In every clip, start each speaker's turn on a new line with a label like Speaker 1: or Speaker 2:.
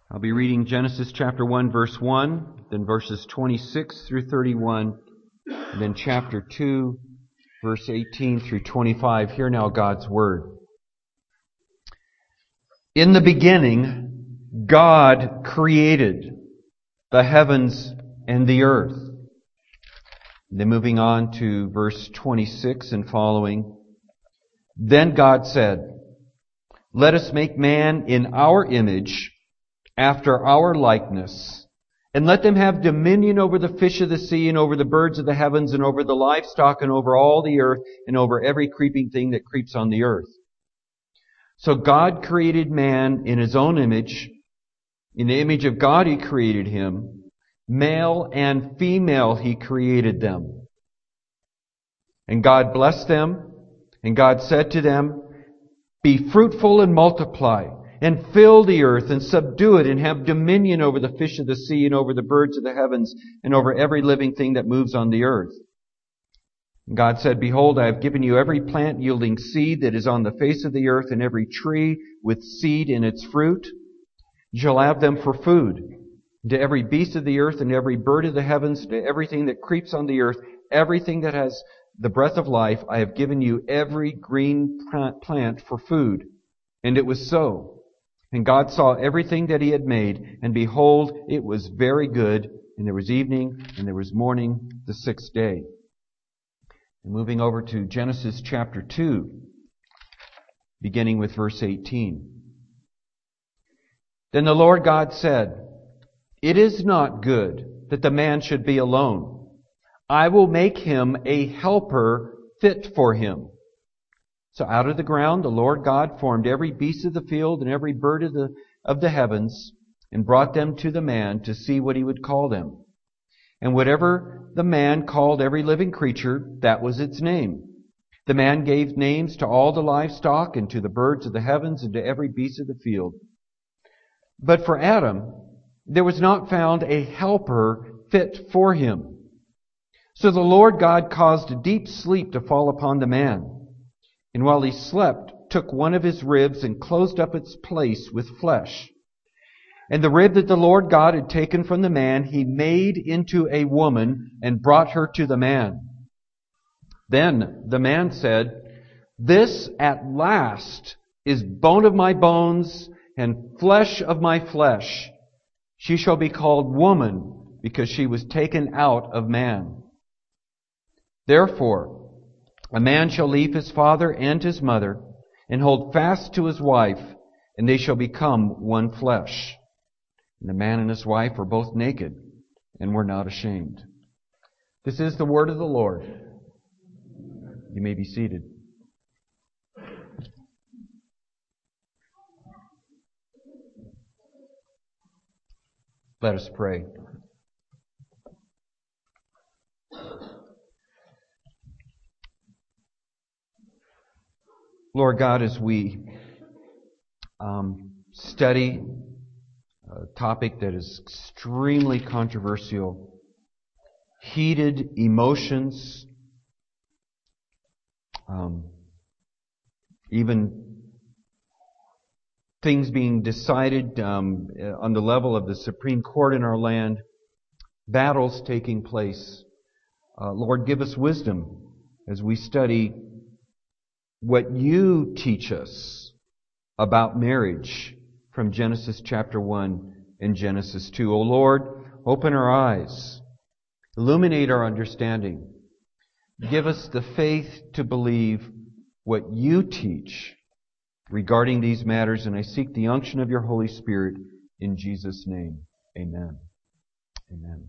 Speaker 1: I'll be reading Genesis chapter 1, verse 1, then verses 26 through 31, and then chapter 2, verse 18 through 25. Hear now God's Word. In the beginning, God created the heavens and the earth. Then moving on to verse 26 and following. Then God said, "Let us make man in our image, after our likeness, and let them have dominion over the fish of the sea, and over the birds of the heavens, and over the livestock, and over all the earth, and over every creeping thing that creeps on the earth." So God created man in His own image. In the image of God He created him. Male and female He created them. And God blessed them, and God said to them, "Be fruitful and multiply, and fill the earth, and subdue it, and have dominion over the fish of the sea, and over the birds of the heavens, and over every living thing that moves on the earth." And God said, "Behold, I have given you every plant yielding seed that is on the face of the earth, and every tree with seed in its fruit. You shall have them for food. And to every beast of the earth, and every bird of the heavens, to everything that creeps on the earth, everything that has the breath of life, I have given you every green plant for food." And it was so. And God saw everything that He had made, and behold, it was very good. And there was evening, and there was morning, the sixth day. And moving over to Genesis chapter 2, beginning with verse 18. Then the Lord God said, "It is not good that the man should be alone. I will make him a helper fit for him." So out of the ground the Lord God formed every beast of the field and every bird of the heavens, and brought them to the man to see what he would call them. And whatever the man called every living creature, that was its name. The man gave names to all the livestock, and to the birds of the heavens, and to every beast of the field. But for Adam there was not found a helper fit for him. So the Lord God caused a deep sleep to fall upon the man. And while he slept, took one of his ribs and closed up its place with flesh. And the rib that the Lord God had taken from the man, He made into a woman and brought her to the man. Then the man said, "This at last is bone of my bones and flesh of my flesh. She shall be called woman, because she was taken out of man. Therefore, a man shall leave his father and his mother, and hold fast to his wife, and they shall become one flesh. And the man and his wife were both naked, and were not ashamed." This is the word of the Lord. You may be seated. Let us pray. Lord God, as we study a topic that is extremely controversial, heated emotions, even things being decided on the level of the Supreme Court in our land, battles taking place. Lord, give us wisdom as we study what You teach us about marriage from Genesis chapter 1 and Genesis 2. O Lord, open our eyes. Illuminate our understanding. Give us the faith to believe what You teach regarding these matters, and I seek the unction of Your Holy Spirit in Jesus' name. Amen. Amen.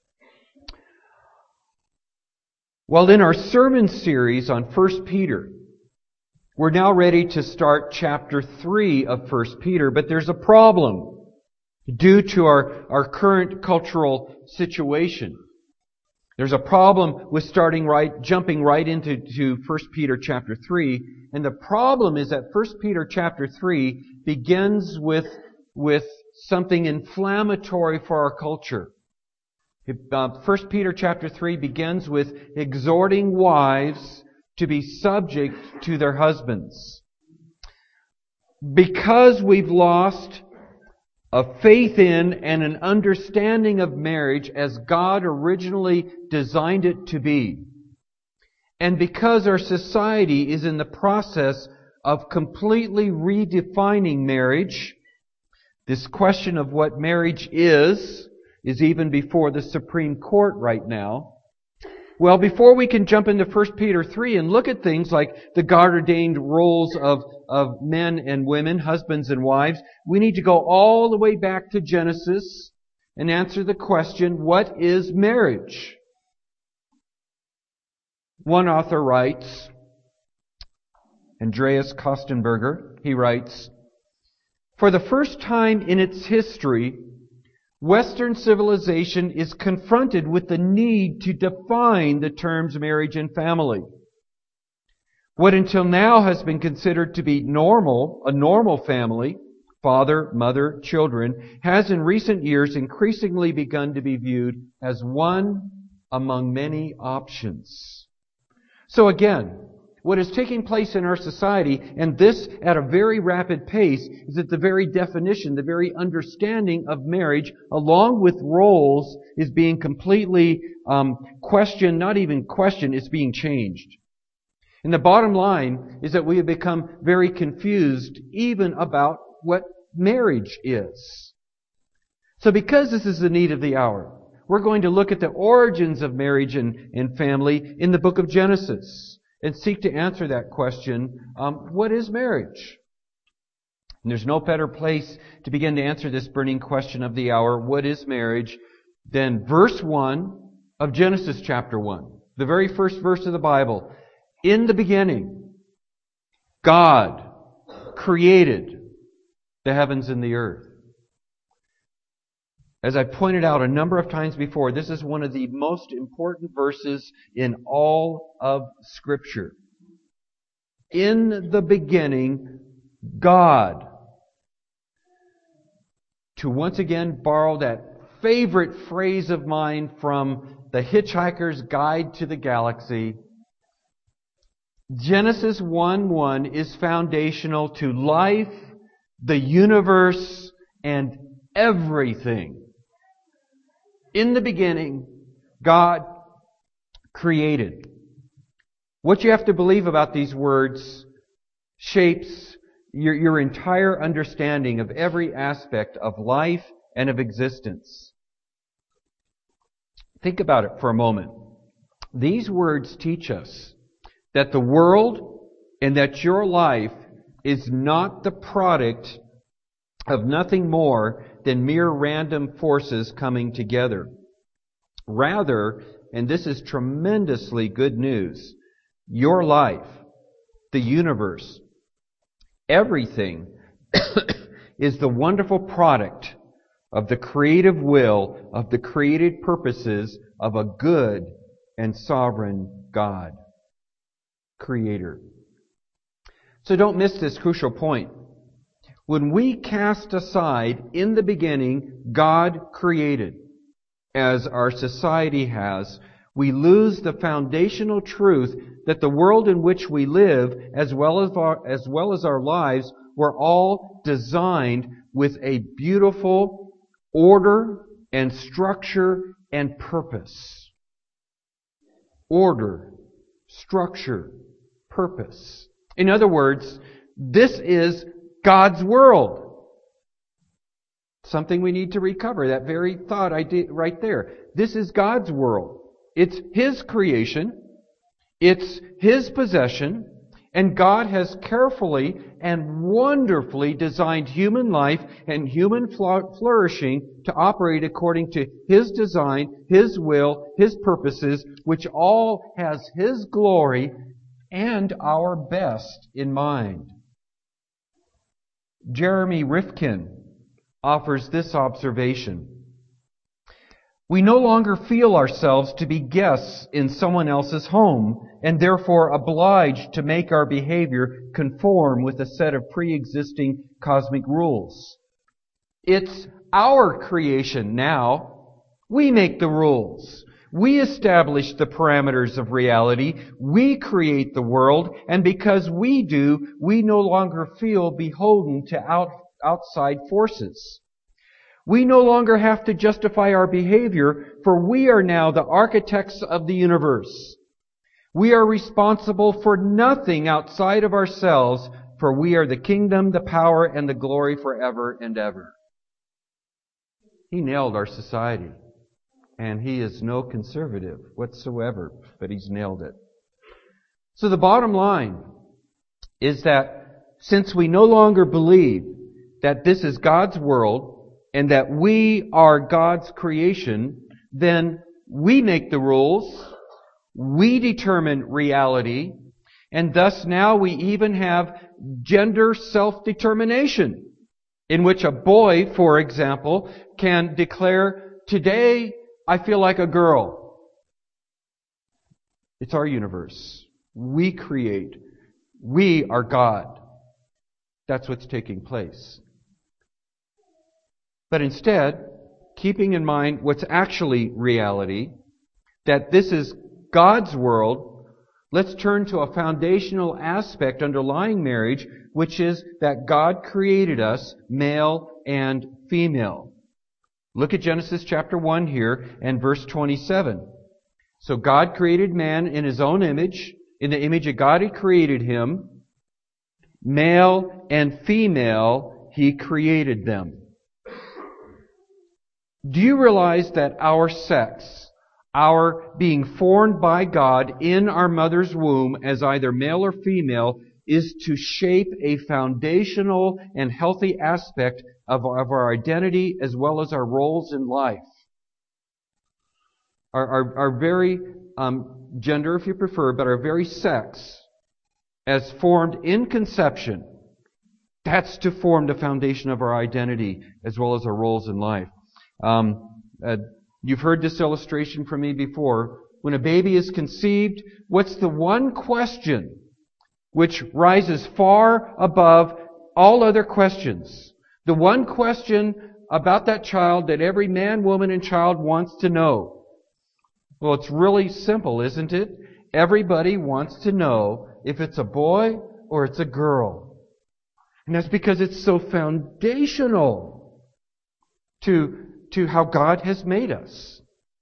Speaker 1: Well, in our sermon series on 1 Peter, we're now ready to start chapter 3 of 1 Peter, but there's a problem due to our current cultural situation. There's a problem with jumping right into 1 Peter chapter 3, and the problem is that 1 Peter chapter 3 begins with something inflammatory for our culture. 1 Peter chapter 3 begins with exhorting wives to be subject to their husbands. Because we've lost a faith in and an understanding of marriage as God originally designed it to be. And because our society is in the process of completely redefining marriage, this question of what marriage is even before the Supreme Court right now. Well, before we can jump into 1 Peter 3 and look at things like the God-ordained roles of men and women, husbands and wives, we need to go all the way back to Genesis and answer the question, what is marriage? One author writes, Andreas Kostenberger, he writes, "For the first time in its history, Western civilization is confronted with the need to define the terms marriage and family. What until now has been considered to be normal, a normal family, father, mother, children, has in recent years increasingly begun to be viewed as one among many options." So again, what is taking place in our society, and this at a very rapid pace, is that the very definition, the very understanding of marriage, along with roles, is being completely questioned, not even questioned, it's being changed. And the bottom line is that we have become very confused even about what marriage is. So because this is the need of the hour, we're going to look at the origins of marriage and family in the book of Genesis and seek to answer that question, what is marriage? And there's no better place to begin to answer this burning question of the hour, what is marriage, than verse 1 of Genesis chapter 1, the very first verse of the Bible. In the beginning, God created the heavens and the earth. As I pointed out a number of times before, this is one of the most important verses in all of Scripture. In the beginning, God. To once again borrow that favorite phrase of mine from The Hitchhiker's Guide to the Galaxy, Genesis 1:1 is foundational to life, the universe, and everything. In the beginning, God created. What you have to believe about these words shapes your entire understanding of every aspect of life and of existence. Think about it for a moment. These words teach us that the world and that your life is not the product of nothing more than mere random forces coming together. Rather, and this is tremendously good news, your life, the universe, everything is the wonderful product of the creative will, of the created purposes of a good and sovereign God, Creator. So don't miss this crucial point. When we cast aside, in the beginning, God created, as our society has, we lose the foundational truth that the world in which we live, as well as our lives, were all designed with a beautiful order and structure and purpose. Order, structure, purpose. In other words, this is God's world. Something we need to recover. That very thought I did right there. This is God's world. It's His creation. It's His possession. And God has carefully and wonderfully designed human life and human flourishing to operate according to His design, His will, His purposes, which all has His glory and our best in mind. Jeremy Rifkin offers this observation. We no longer feel ourselves to be guests in someone else's home and therefore obliged to make our behavior conform with a set of pre-existing cosmic rules. It's our creation now. We make the rules. We establish the parameters of reality. We create the world. And because we do, we no longer feel beholden to outside forces. We no longer have to justify our behavior, for we are now the architects of the universe. We are responsible for nothing outside of ourselves, for we are the kingdom, the power, and the glory forever and ever. He nailed our society. And He is no conservative whatsoever, but He's nailed it. So the bottom line is that since we no longer believe that this is God's world and that we are God's creation, then we make the rules, we determine reality, and thus now we even have gender self-determination, in which a boy, for example, can declare, "Today I feel like a girl." It's our universe. We create. We are God. That's what's taking place. But instead, keeping in mind what's actually reality, that this is God's world, let's turn to a foundational aspect underlying marriage, which is that God created us male and female. Look at Genesis chapter 1 here and verse 27. So God created man in His own image. In the image of God He created him. Male and female He created them. Do you realize that our sex, our being formed by God in our mother's womb as either male or female, is to shape a foundational and healthy aspect of our identity as well as our roles in life? Our very gender, if you prefer, but our very sex, as formed in conception, that's to form the foundation of our identity as well as our roles in life. You've heard this illustration from me before. When a baby is conceived, what's the one question which rises far above all other questions? The one question about that child that every man, woman, and child wants to know. Well, it's really simple, isn't it? Everybody wants to know if it's a boy or it's a girl. And that's because it's so foundational to how God has made us.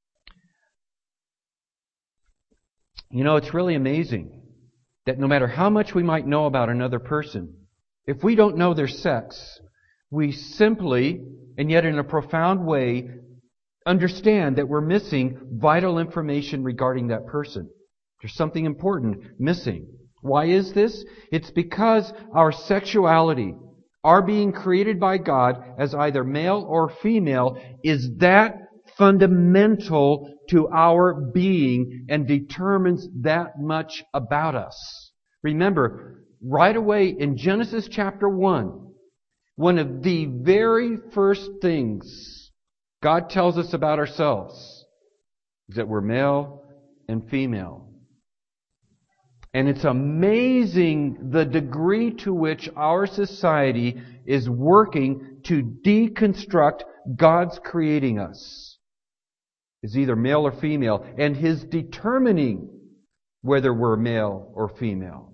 Speaker 1: You know, it's really amazing that no matter how much we might know about another person, if we don't know their sex, we simply, and yet in a profound way, understand that we're missing vital information regarding that person. There's something important missing. Why is this? It's because our sexuality, our being created by God as either male or female, is that fundamental to our being and determines that much about us. Remember, right away in Genesis chapter 1, one of the very first things God tells us about ourselves is that we're male and female. And it's amazing the degree to which our society is working to deconstruct God's creating us. Is either male or female, and His determining whether we're male or female.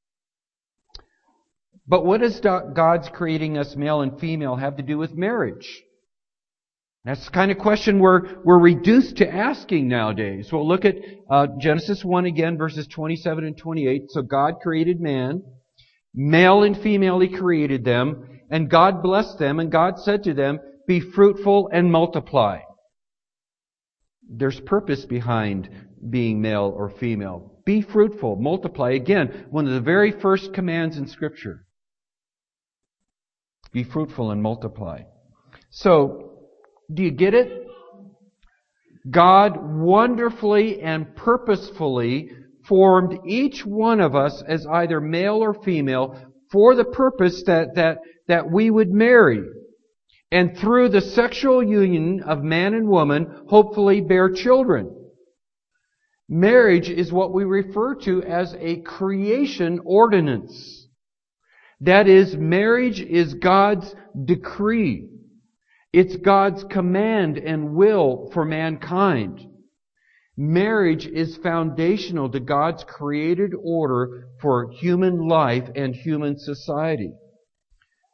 Speaker 1: But what does God's creating us male and female have to do with marriage? That's the kind of question we're reduced to asking nowadays. Well, look at Genesis 1 again, verses 27 and 28. So God created man, male and female He created them, and God blessed them, and God said to them, "Be fruitful and multiply." There's purpose behind being male or female. Be fruitful, multiply. Again, one of the very first commands in Scripture. Be fruitful and multiply. So, do you get it? God wonderfully and purposefully formed each one of us as either male or female for the purpose that we would marry. And through the sexual union of man and woman, hopefully bear children. Marriage is what we refer to as a creation ordinance. That is, marriage is God's decree. It's God's command and will for mankind. Marriage is foundational to God's created order for human life and human society.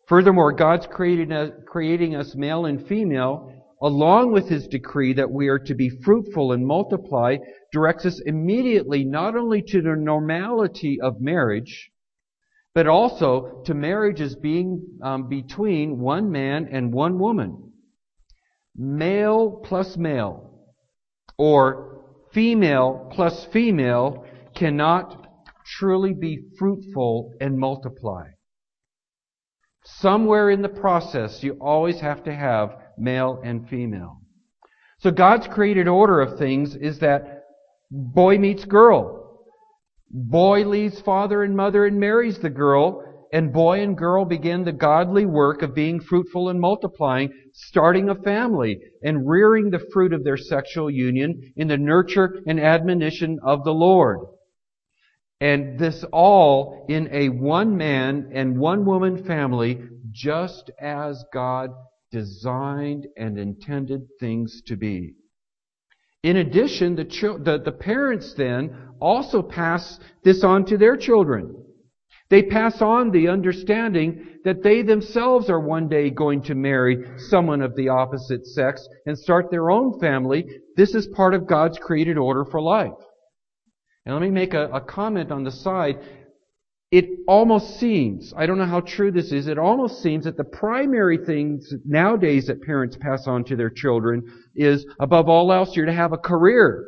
Speaker 1: Furthermore, God's creating us male and female, along with His decree that we are to be fruitful and multiply, directs us immediately not only to the normality of marriage, but also to marriage as being between one man and one woman. Male plus male, or female plus female, cannot truly be fruitful and multiply. Somewhere in the process, you always have to have male and female. So God's created order of things is that boy meets girl. Boy leaves father and mother and marries the girl, and boy and girl begin the godly work of being fruitful and multiplying, starting a family and rearing the fruit of their sexual union in the nurture and admonition of the Lord. And this all in a one man and one woman family, just as God designed and intended things to be. In addition, the parents then also pass this on to their children. They pass on the understanding that they themselves are one day going to marry someone of the opposite sex and start their own family. This is part of God's created order for life. And let me make a comment on the side. It almost seems, I don't know how true this is, it almost seems that the primary things nowadays that parents pass on to their children is, above all else, you're to have a career.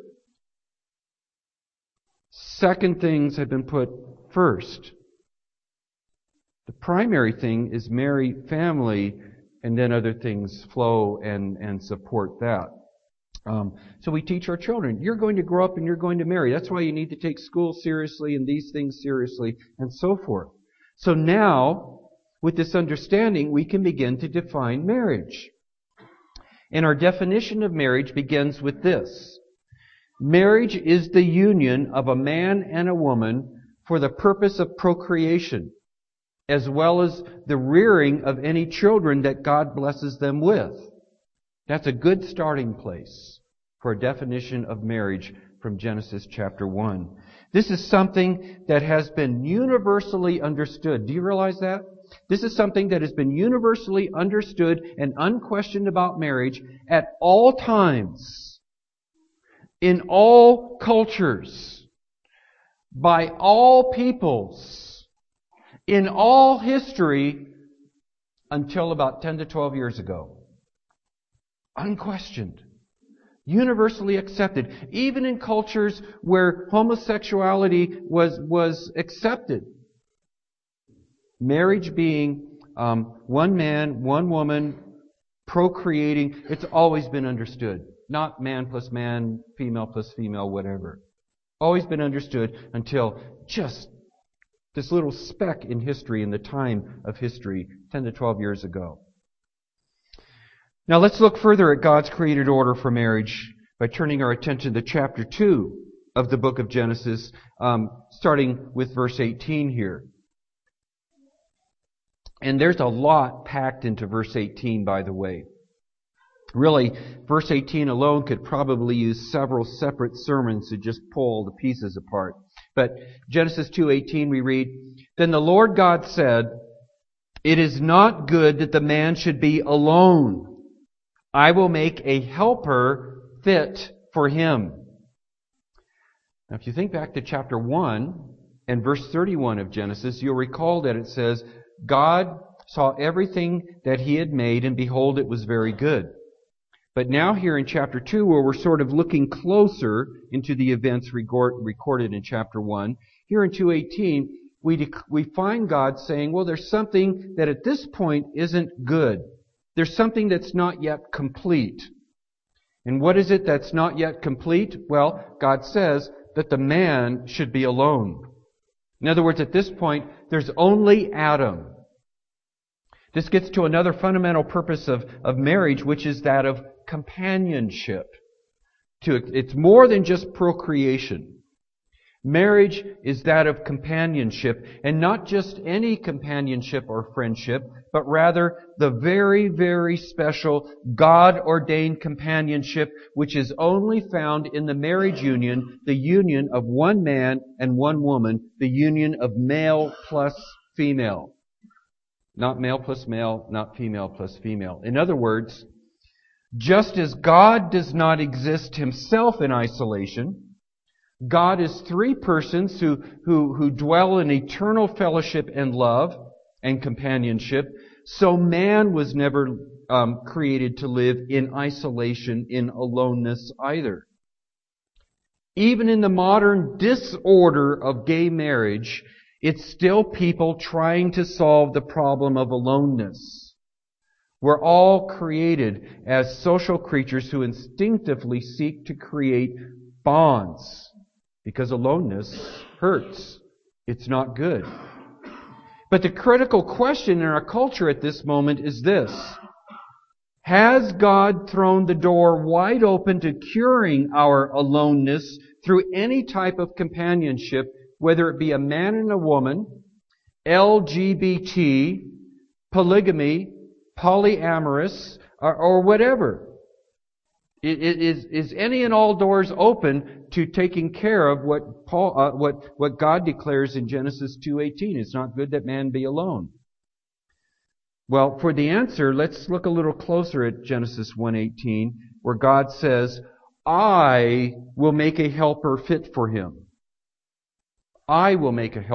Speaker 1: Second things have been put first. The primary thing is marry, family, and then other things flow and support that. So we teach our children, you're going to grow up and you're going to marry. That's why you need to take school seriously and these things seriously and so forth. So now, with this understanding, we can begin to define marriage. And our definition of marriage begins with this. Marriage is the union of a man and a woman for the purpose of procreation, as well as the rearing of any children that God blesses them with. That's a good starting place for a definition of marriage from Genesis chapter 1. This is something that has been universally understood. Do you realize that? This is something that has been universally understood and unquestioned about marriage at all times, in all cultures, by all peoples, in all history, until about 10 to 12 years ago. Unquestioned. Universally accepted. Even in cultures where homosexuality was accepted. Marriage being one man, one woman, procreating, it's always been understood. Not man plus man, female plus female, whatever. Always been understood until just this little speck in history, in the time of history, 10 to 12 years ago. Now let's look further at God's created order for marriage by turning our attention to chapter 2 of the book of Genesis, starting with verse 18 here. And there's a lot packed into verse 18, by the way. Really, verse 18 alone could probably use several separate sermons to just pull the pieces apart. But Genesis 2:18 we read, "Then the Lord God said, 'It is not good that the man should be alone. I will make a helper fit for him.'" Now, if you think back to chapter 1 and verse 31 of Genesis, you'll recall that it says, God saw everything that He had made, and behold, it was very good. But now here in chapter 2, where we're sort of looking closer into the events recorded in chapter 1, here in 2:18, we find God saying, well, there's something that at this point isn't good. There's something that's not yet complete. And what is it that's not yet complete? Well, God says that the man should be alone. In other words, at this point, there's only Adam. This gets to another fundamental purpose of marriage, which is that of companionship. It's more than just procreation. Marriage is that of companionship, and not just any companionship or friendship, but rather the very, very special God-ordained companionship which is only found in the marriage union, the union of one man and one woman, the union of male plus female. Not male plus male, not female plus female. In other words, just as God does not exist himself in isolation, God is three persons who dwell in eternal fellowship and love and companionship. So man was never created to live in isolation, in aloneness either. Even in the modern disorder of gay marriage, it's still people trying to solve the problem of aloneness. We're all created as social creatures who instinctively seek to create bonds, because aloneness hurts. It's not good. But the critical question in our culture at this moment is this: has God thrown the door wide open to curing our aloneness through any type of companionship, whether it be a man and a woman, LGBT, polygamy, polyamorous, or whatever? Is any and all doors open to taking care of what God declares in Genesis 2:18? It's not good that man be alone. Well, for the answer, let's look a little closer at Genesis 1:18, where God says, I will make a helper fit for him. I will make him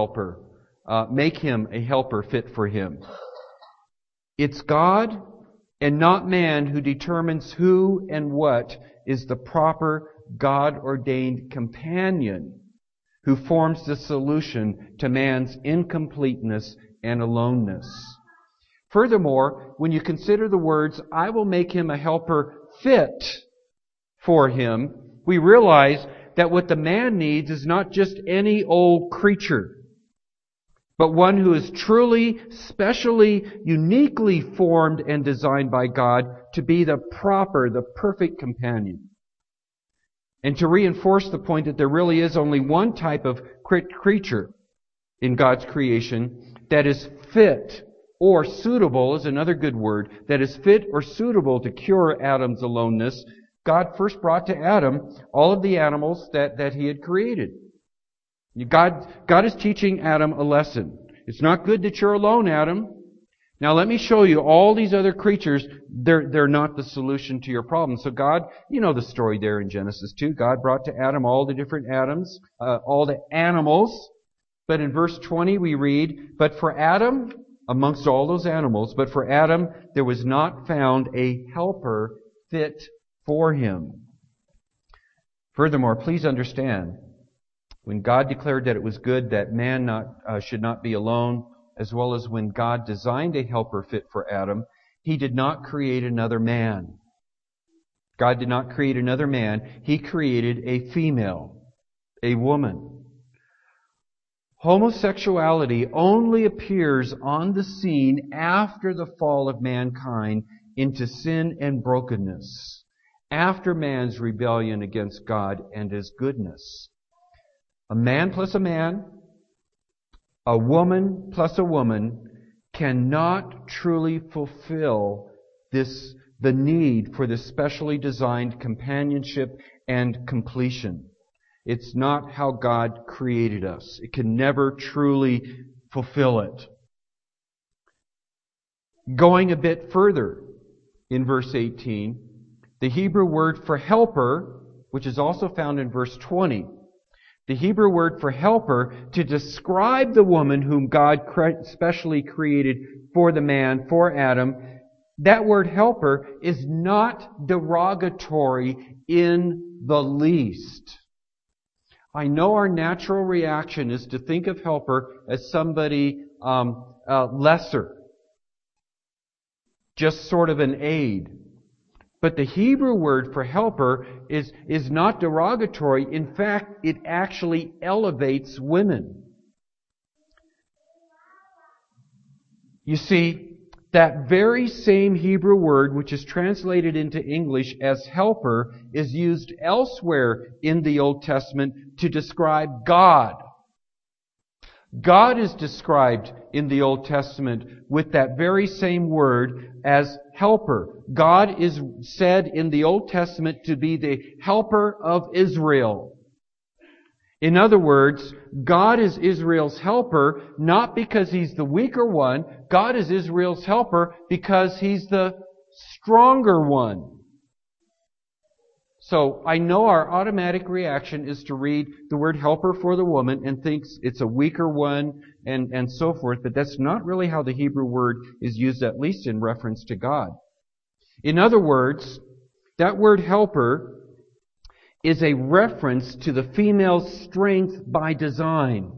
Speaker 1: a helper fit for him. It's God and not man who determines who and what is the proper God-ordained companion who forms the solution to man's incompleteness and aloneness. Furthermore, when you consider the words, I will make him a helper fit for him, we realize that what the man needs is not just any old creature, but one who is truly, specially, uniquely formed and designed by God to be the perfect companion. And to reinforce the point that there really is only one type of creature in God's creation that is fit or suitable, is another good word, that is fit or suitable to cure Adam's aloneness, God first brought to Adam all of the animals that he had created. God is teaching Adam a lesson. It's not good that you're alone, Adam. Now let me show you all these other creatures. They're not the solution to your problem. So God, you know the story there in Genesis 2. God brought to Adam all the different all the animals. But in verse 20 we read, but for Adam, amongst all those animals, but for Adam there was not found a helper fit for him. Furthermore, please understand, when God declared that it was good that man should not be alone, as well as when God designed a helper fit for Adam, He did not create another man. God did not create another man. He created a female, a woman. Homosexuality only appears on the scene after the fall of mankind into sin and brokenness, after man's rebellion against God and His goodness. A man plus a man, a woman plus a woman cannot truly fulfill the need for this specially designed companionship and completion. It's not how God created us. It can never truly fulfill it. Going a bit further in verse 18, the Hebrew word for helper, which is also found in verse 20, the Hebrew word for helper to describe the woman whom God specially created for the man, for Adam, that word helper is not derogatory in the least. I know our natural reaction is to think of helper as somebody lesser, just sort of an aid. But the Hebrew word for helper is not derogatory. In fact, it actually elevates women. You see, that very same Hebrew word, which is translated into English as helper, is used elsewhere in the Old Testament to describe God. God is described in the Old Testament with that very same word as helper. God is said in the Old Testament to be the helper of Israel. In other words, God is Israel's helper not because He's the weaker one. God is Israel's helper because He's the stronger one. So I know our automatic reaction is to read the word helper for the woman and thinks it's a weaker one and so forth, but that's not really how the Hebrew word is used, at least in reference to God. In other words, that word helper is a reference to the female's strength by design.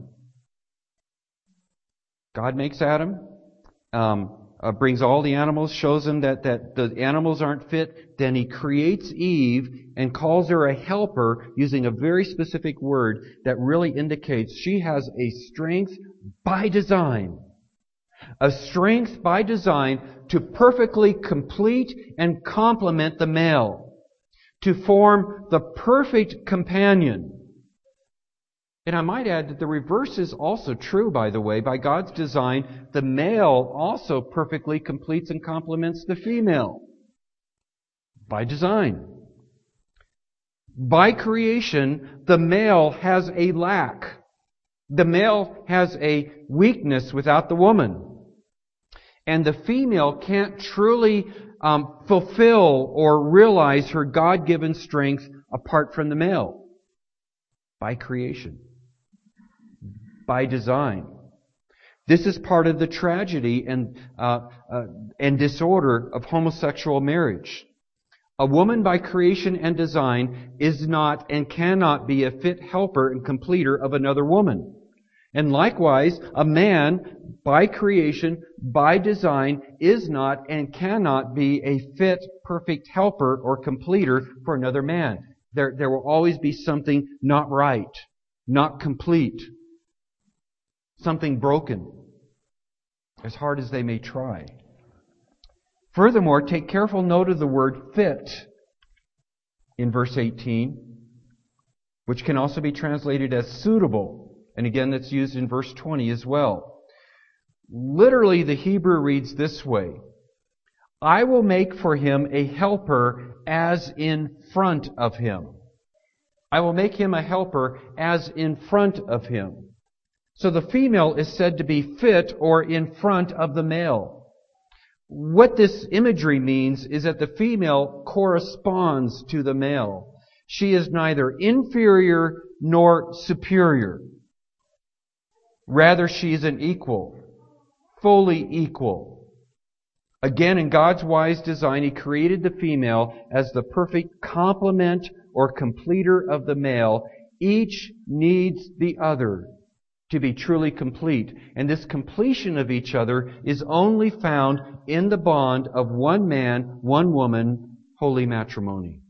Speaker 1: God makes Adam, brings all the animals, shows him that the animals aren't fit. Then He creates Eve and calls her a helper using a very specific word that really indicates she has a strength by design. A strength by design to perfectly complete and complement the male. To form the perfect companion. And I might add that the reverse is also true, by the way. By God's design, the male also perfectly completes and complements the female. By design. By creation, the male has a lack. The male has a weakness without the woman. And the female can't truly fulfill or realize her God-given strength apart from the male. By creation. By design. This is part of the tragedy and disorder of homosexual marriage. A woman by creation and design is not and cannot be a fit helper and completer of another woman. And likewise, a man by creation, by design, is not and cannot be a fit, perfect helper or completer for another man. There will always be something not right, not complete, something broken, as hard as they may try. Furthermore, take careful note of the word fit in verse 18, which can also be translated as suitable. And again, that's used in verse 20 as well. Literally, the Hebrew reads this way: I will make for him a helper as in front of him. I will make him a helper as in front of him. So the female is said to be fit or in front of the male. What this imagery means is that the female corresponds to the male. She is neither inferior nor superior. Rather, she is an equal, fully equal. Again, in God's wise design, He created the female as the perfect complement or completer of the male. Each needs the other to be truly complete. And this completion of each other is only found in the bond of one man, one woman, holy matrimony.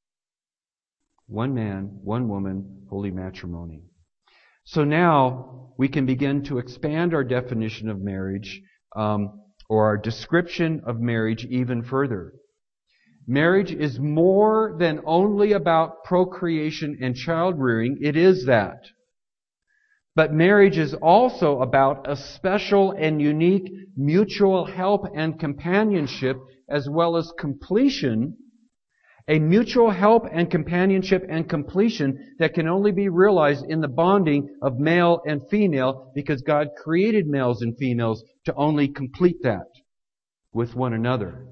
Speaker 1: One man, one woman, holy matrimony. So now we can begin to expand our definition of marriage, or our description of marriage even further. Marriage is more than only about procreation and child rearing. It is that. But marriage is also about a special and unique mutual help and companionship, as well as completion. A mutual help and companionship and completion that can only be realized in the bonding of male and female, because God created males and females to only complete that with one another.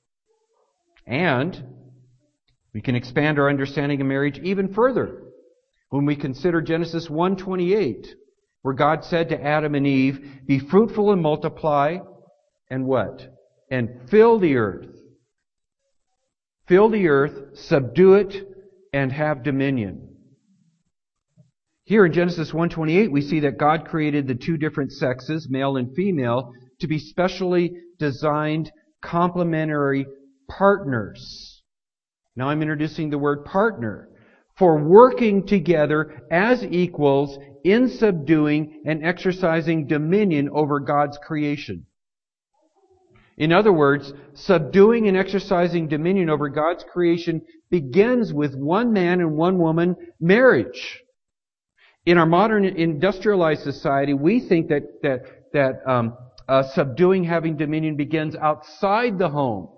Speaker 1: And we can expand our understanding of marriage even further when we consider Genesis 1:28, where God said to Adam and Eve, "Be fruitful and multiply," and what? "And fill the earth." Fill the earth, subdue it, and have dominion. Here in Genesis 1:28, we see that God created the two different sexes, male and female, to be specially designed complementary partners. Now I'm introducing the word partner. For working together as equals in subduing and exercising dominion over God's creation. In other words, subduing and exercising dominion over God's creation begins with one man and one woman marriage. In our modern industrialized society, we think that subduing, having dominion begins outside the home,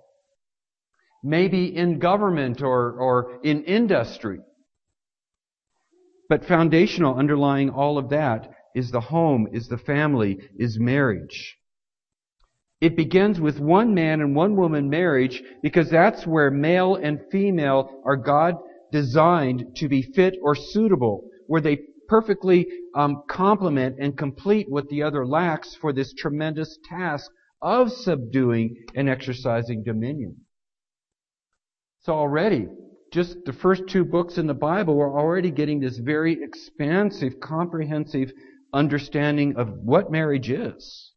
Speaker 1: maybe in government or in industry. But foundational, underlying all of that, is the home, is the family, is marriage. It begins with one man and one woman marriage because that's where male and female are God designed to be fit or suitable, where they perfectly complement and complete what the other lacks for this tremendous task of subduing and exercising dominion. So already, just the first 2 books in the Bible, we're already getting this very expansive, comprehensive understanding of what marriage is.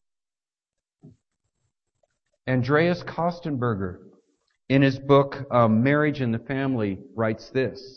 Speaker 1: Andreas Kostenberger, in his book, Marriage and the Family, writes this: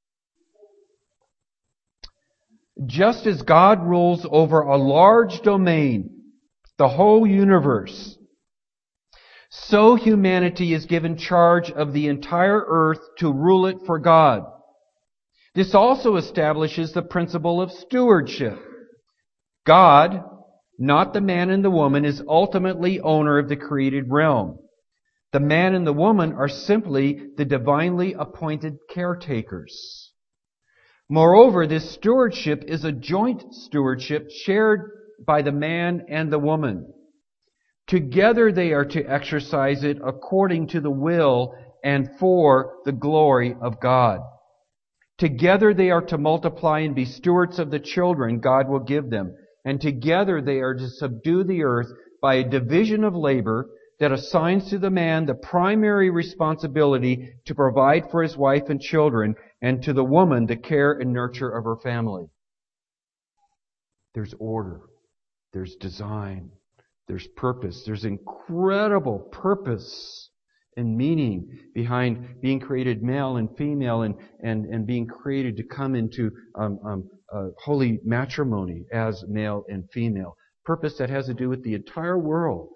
Speaker 1: just as God rules over a large domain, the whole universe, so humanity is given charge of the entire earth to rule it for God. This also establishes the principle of stewardship. God, not the man and the woman, is ultimately owner of the created realm. The man and the woman are simply the divinely appointed caretakers. Moreover, this stewardship is a joint stewardship shared by the man and the woman. Together they are to exercise it according to the will and for the glory of God. Together they are to multiply and be stewards of the children God will give them. And together they are to subdue the earth by a division of labor that assigns to the man the primary responsibility to provide for his wife and children, and to the woman the care and nurture of her family. There's order. There's design. There's purpose. There's incredible purpose and meaning behind being created male and female and being created to come into holy matrimony as male and female. Purpose that has to do with the entire world.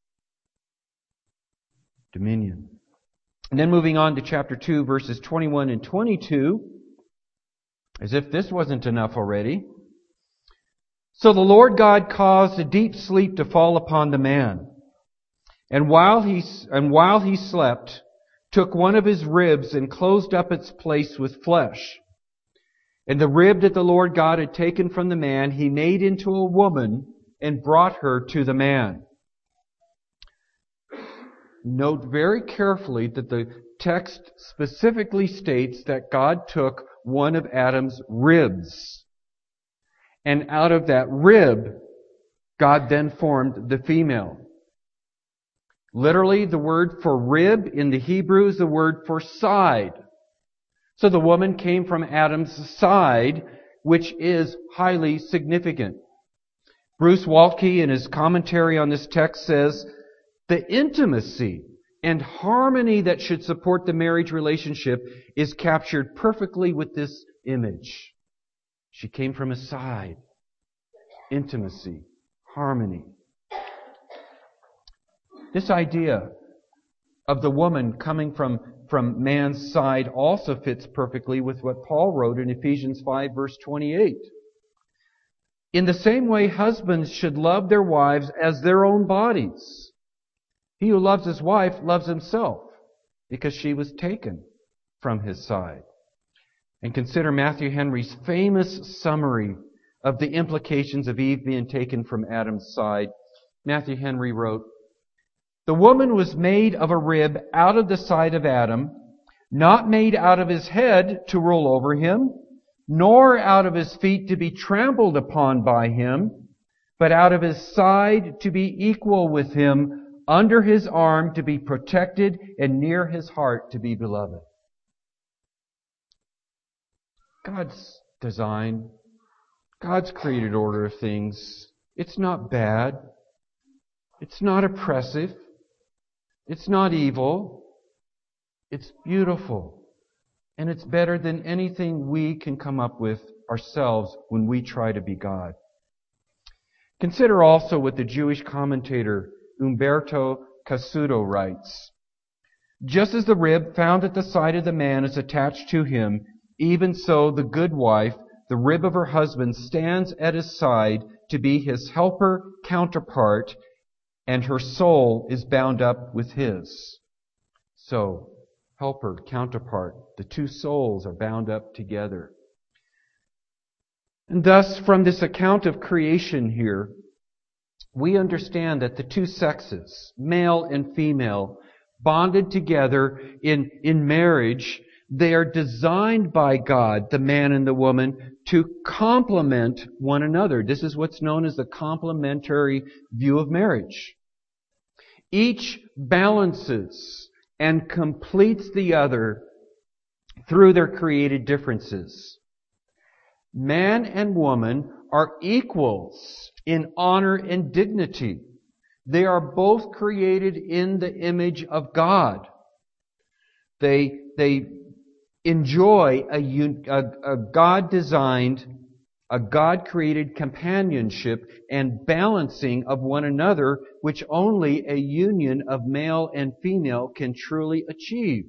Speaker 1: Dominion. And then moving on to chapter 2, verses 21 and 22, as if this wasn't enough already. So the Lord God caused a deep sleep to fall upon the man. And while he slept, took one of his ribs and closed up its place with flesh. And the rib that the Lord God had taken from the man, he made into a woman and brought her to the man. Note very carefully that the text specifically states that God took one of Adam's ribs. And out of that rib, God then formed the female. Literally, the word for rib in the Hebrew is the word for side. So the woman came from Adam's side, which is highly significant. Bruce Waltke, in his commentary on this text, says, the intimacy and harmony that should support the marriage relationship is captured perfectly with this image. She came from his side. Intimacy, harmony. This idea of the woman coming from man's side also fits perfectly with what Paul wrote in Ephesians 5, verse 28. In the same way, husbands should love their wives as their own bodies. He who loves his wife loves himself, because she was taken from his side. And consider Matthew Henry's famous summary of the implications of Eve being taken from Adam's side. Matthew Henry wrote, the woman was made of a rib out of the side of Adam, not made out of his head to rule over him, nor out of his feet to be trampled upon by him, but out of his side to be equal with him, under his arm to be protected, and near his heart to be beloved. God's design, God's created order of things, it's not bad. It's not oppressive. It's not evil. It's beautiful. And it's better than anything we can come up with ourselves when we try to be God. Consider also what the Jewish commentator Umberto Cassuto writes. Just as the rib found at the side of the man is attached to him, even so the good wife, the rib of her husband, stands at his side to be his helper counterpart, and her soul is bound up with his. So, helper, counterpart, the two souls are bound up together. And thus, from this account of creation here, we understand that the two sexes, male and female, bonded together in marriage, they are designed by God, the man and the woman, to complement one another. This is what's known as the complementary view of marriage. Each balances and completes the other through their created differences. Man and woman are equals in honor and dignity. They are both created in the image of God. They enjoy a God-designed, a God-created companionship and balancing of one another, which only a union of male and female can truly achieve.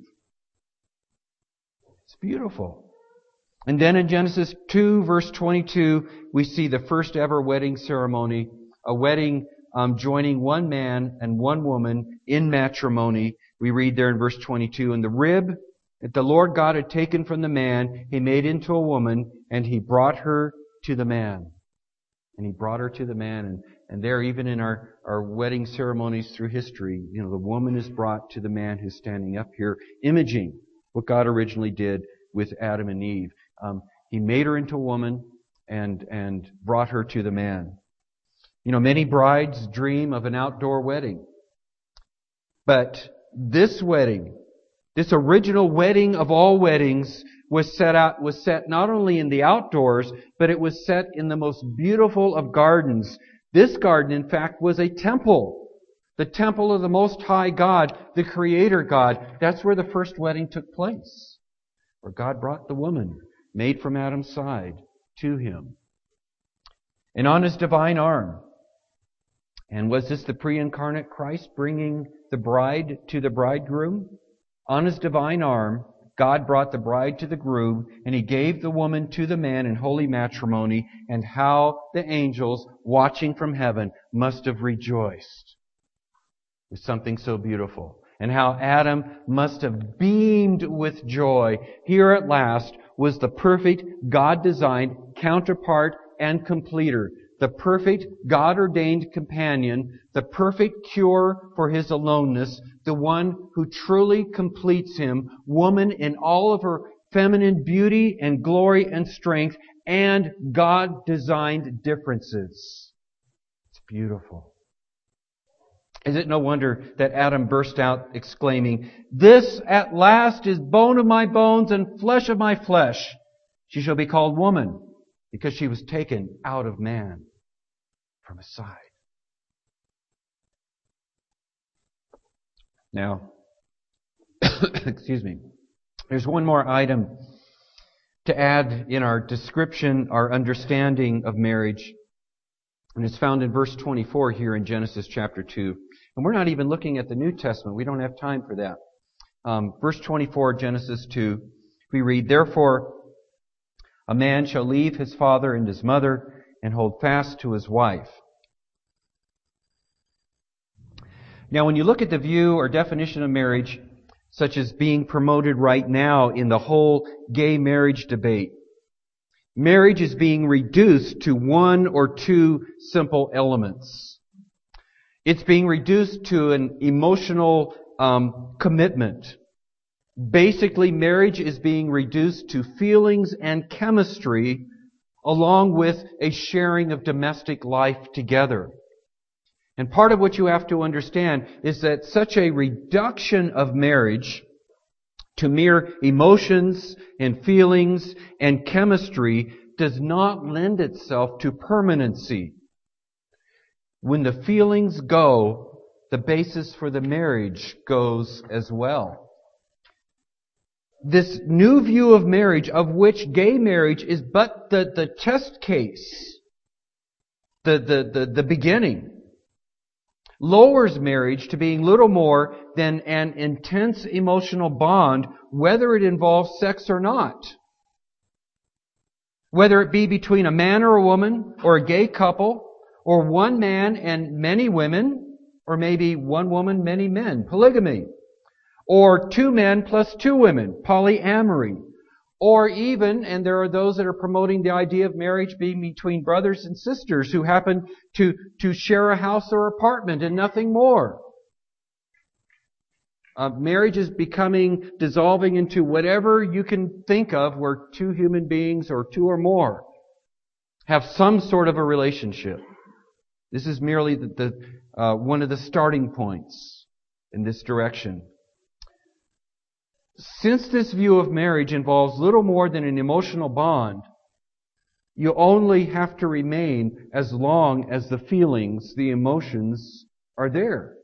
Speaker 1: It's beautiful. And then in Genesis 2, verse 22, we see the first ever wedding ceremony, a wedding joining one man and one woman in matrimony. We read there in verse 22, "And the rib that the Lord God had taken from the man, He made into a woman, and He brought her to the man." And He brought her to the man. And there, even in our wedding ceremonies through history, the woman is brought to the man who's standing up here, imaging what God originally did with Adam and Eve. He made her into a woman and brought her to the man. Many brides dream of an outdoor wedding. But this wedding, this original wedding of all weddings, was set not only in the outdoors, but it was set in the most beautiful of gardens. This garden, in fact, was a temple. The temple of the Most High God, the Creator God. That's where the first wedding took place, where God brought the woman, made from Adam's side, to Him. And on His divine arm, and was this the pre-incarnate Christ bringing the bride to the bridegroom? On His divine arm, God brought the bride to the groom, and He gave the woman to the man in holy matrimony, and how the angels, watching from heaven, must have rejoiced with something so beautiful. And how Adam must have beamed with joy. Here at last was the perfect God-designed counterpart and completer. The perfect God-ordained companion. The perfect cure for his aloneness. The one who truly completes him. Woman in all of her feminine beauty and glory and strength. And God-designed differences. It's beautiful. Is it no wonder that Adam burst out exclaiming, "This at last is bone of my bones and flesh of my flesh. She shall be called woman, because she was taken out of man from his side." Now, excuse me, there's one more item to add in our description, our understanding of marriage. And it's found in verse 24 here in Genesis chapter 2. And we're not even looking at the New Testament. We don't have time for that. Verse 24, Genesis 2, we read, "Therefore, a man shall leave his father and his mother and hold fast to his wife." Now, when you look at the view or definition of marriage, such as being promoted right now in the whole gay marriage debate, marriage is being reduced to one or two simple elements. It's being reduced to an emotional commitment. Basically, marriage is being reduced to feelings and chemistry, along with a sharing of domestic life together. And part of what you have to understand is that such a reduction of marriage to mere emotions and feelings and chemistry does not lend itself to permanency. When the feelings go, the basis for the marriage goes as well. This new view of marriage, of which gay marriage is but the test case, the beginning, lowers marriage to being little more than an intense emotional bond, whether it involves sex or not. Whether it be between a man or a woman, or a gay couple, or one man and many women, or maybe one woman, many men, polygamy. Or two men plus two women, polyamory. Or even, and there are those that are promoting the idea of marriage being between brothers and sisters who happen to share a house or apartment and nothing more. Marriage is dissolving into whatever you can think of where two human beings or two or more have some sort of a relationship. This is merely one of the starting points in this direction. Since this view of marriage involves little more than an emotional bond, you only have to remain as long as the feelings, the emotions are there.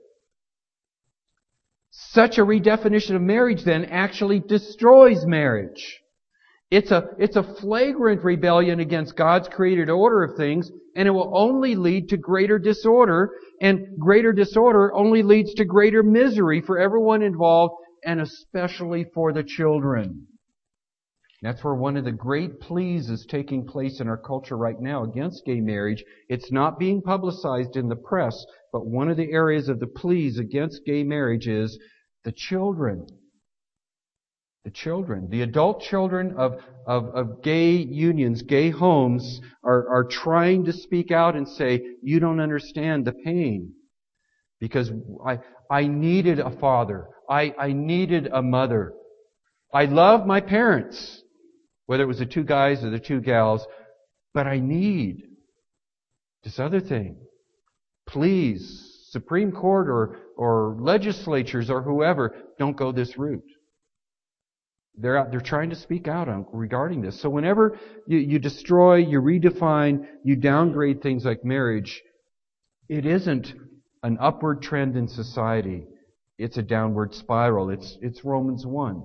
Speaker 1: Such a redefinition of marriage then actually destroys marriage. It's a flagrant rebellion against God's created order of things, and it will only lead to greater disorder, and greater disorder only leads to greater misery for everyone involved, and especially for the children. That's where one of the great pleas is taking place in our culture right now against gay marriage. It's not being publicized in the press, but one of the areas of the pleas against gay marriage is the children. The children. The adult children of gay unions, gay homes, are trying to speak out and say, you don't understand the pain. Because I needed a father. I needed a mother. I love my parents, whether it was the two guys or the two gals, but I need this other thing. Please, Supreme Court or legislatures or whoever, don't go this route. They're trying to speak out regarding this. So whenever you destroy, you redefine, you downgrade things like marriage, it isn't an upward trend in society. It's a downward spiral. It's Romans 1.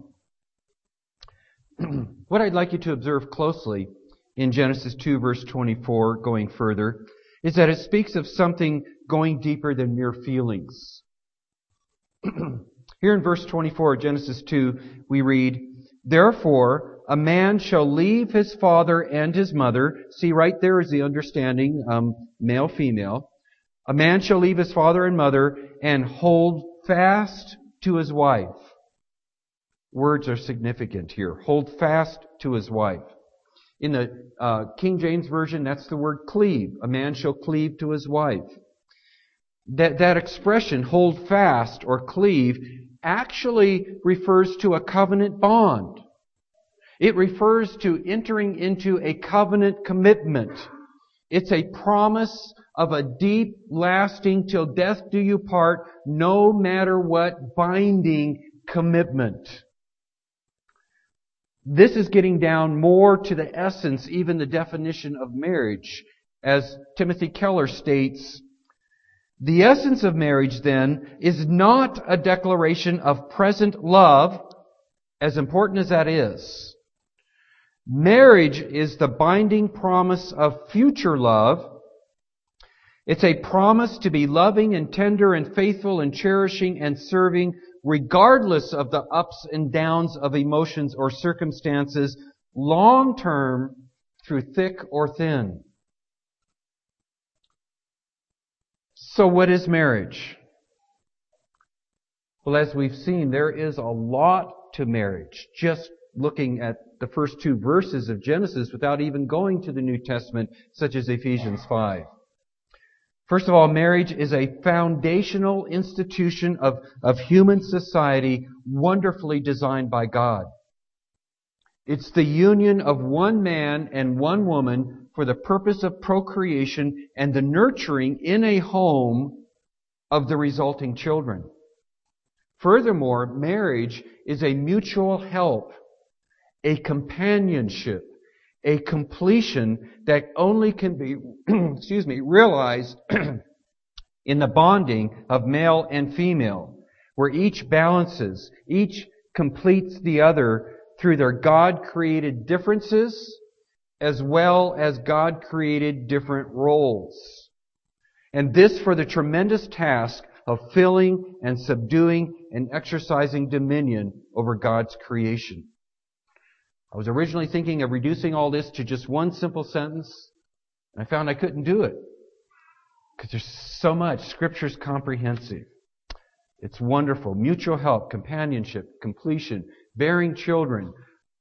Speaker 1: What I'd like you to observe closely in Genesis 2 verse 24, going further, is that it speaks of something going deeper than mere feelings. Here in verse 24 of Genesis 2, we read, "Therefore, a man shall leave his father and his mother." See, right there is the understanding, male, female. "A man shall leave his father and mother and hold fast to his wife." Words are significant here. Hold fast to his wife. In the King James Version, that's the word cleave. A man shall cleave to his wife. That expression, hold fast or cleave, actually refers to a covenant bond. It refers to entering into a covenant commitment. It's a promise of a deep, lasting, till death do you part, no matter what, binding commitment. This is getting down more to the essence, even the definition of marriage. As Timothy Keller states, the essence of marriage, then, is not a declaration of present love, as important as that is. Marriage is the binding promise of future love. It's a promise to be loving and tender and faithful and cherishing and serving regardless of the ups and downs of emotions or circumstances, long term, through thick or thin. So what is marriage? Well, as we've seen, there is a lot to marriage. Just looking at the first two verses of Genesis without even going to the New Testament, such as Ephesians 5. First of all, marriage is a foundational institution of human society, wonderfully designed by God. It's the union of one man and one woman for the purpose of procreation and the nurturing in a home of the resulting children. Furthermore, marriage is a mutual help, a companionship, a completion that only can be, realized in the bonding of male and female, where each balances, each completes the other through their God-created differences as well as God-created different roles. And this for the tremendous task of filling and subduing and exercising dominion over God's creation. I was originally thinking of reducing all this to just one simple sentence, and I found I couldn't do it. Because there's so much. Scripture's comprehensive. It's wonderful. Mutual help, companionship, completion, bearing children,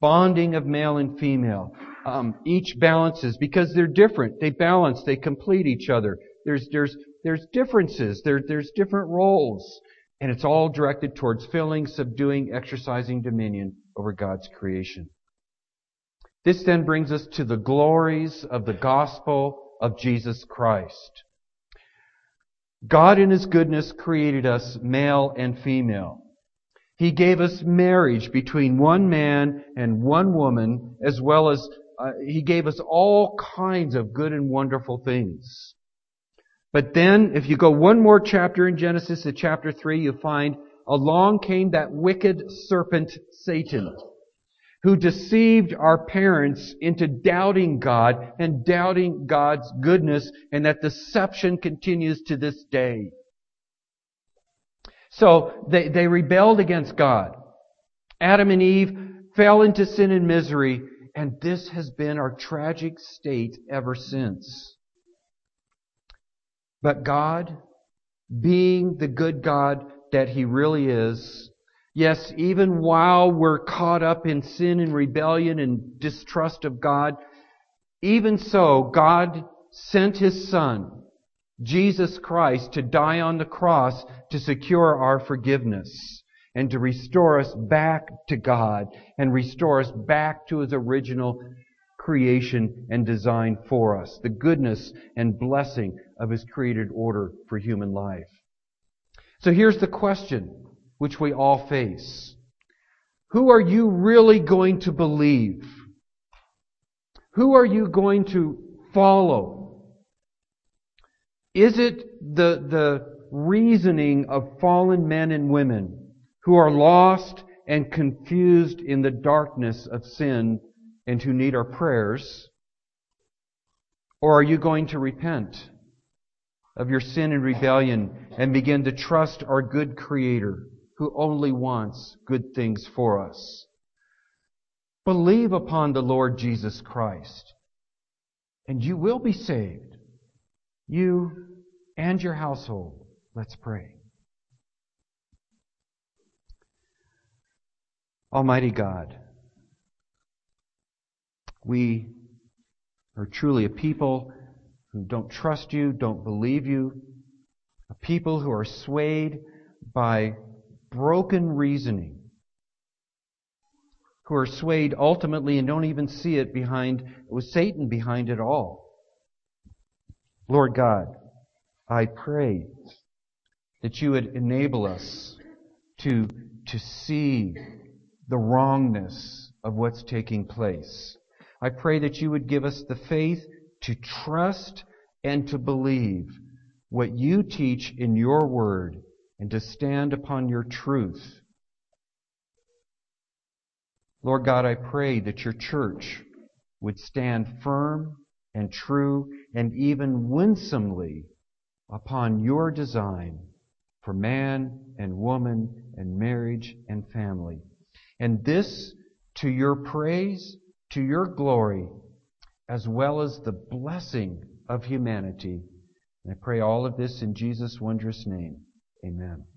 Speaker 1: bonding of male and female. Each balances because they're different. They balance. They complete each other. There's differences. There's different roles. And it's all directed towards filling, subduing, exercising dominion over God's creation. This then brings us to the glories of the gospel of Jesus Christ. God in His goodness created us male and female. He gave us marriage between one man and one woman, as well as He gave us all kinds of good and wonderful things. But then, if you go one more chapter in Genesis, to chapter 3, you find along came that wicked serpent, Satan, who deceived our parents into doubting God and doubting God's goodness, and that deception continues to this day. So they rebelled against God. Adam and Eve fell into sin and misery, and this has been our tragic state ever since. But God, being the good God that He really is, yes, even while we're caught up in sin and rebellion and distrust of God, even so, God sent His Son, Jesus Christ, to die on the cross to secure our forgiveness and to restore us back to God and restore us back to His original creation and design for us, the goodness and blessing of His created order for human life. So here's the question which we all face. Who are you really going to believe? Who are you going to follow? Is it the reasoning of fallen men and women who are lost and confused in the darkness of sin and who need our prayers? Or are you going to repent of your sin and rebellion and begin to trust our good Creator who only wants good things for us? Believe upon the Lord Jesus Christ, and you will be saved, you and your household. Let's pray. Almighty God, we are truly a people who don't trust You, don't believe You, a people who are swayed by broken reasoning, who are swayed ultimately and don't even see it with Satan behind it all. Lord God, I pray that You would enable us to see the wrongness of what's taking place. I pray that You would give us the faith to trust and to believe what You teach in Your Word and to stand upon Your truth. Lord God, I pray that Your church would stand firm and true and even winsomely upon Your design for man and woman and marriage and family. And this to Your praise, to Your glory, as well as the blessing of humanity. And I pray all of this in Jesus' wondrous name. Amen.